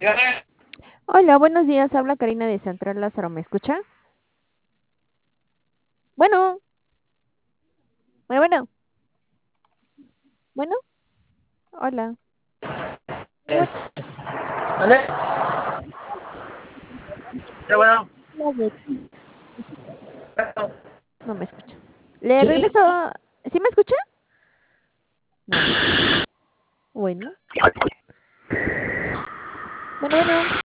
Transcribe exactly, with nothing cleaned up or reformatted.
Hola, buenos días. Habla Karina de Central Lázaro. ¿Me escucha? Bueno, bueno, bueno, bueno, hola. Bueno, ¿Vale? Pero bueno, hola, de- bueno, no me escucha. Le sí, regreso. ¿Sí me escucha? No. Bueno, bueno, bueno.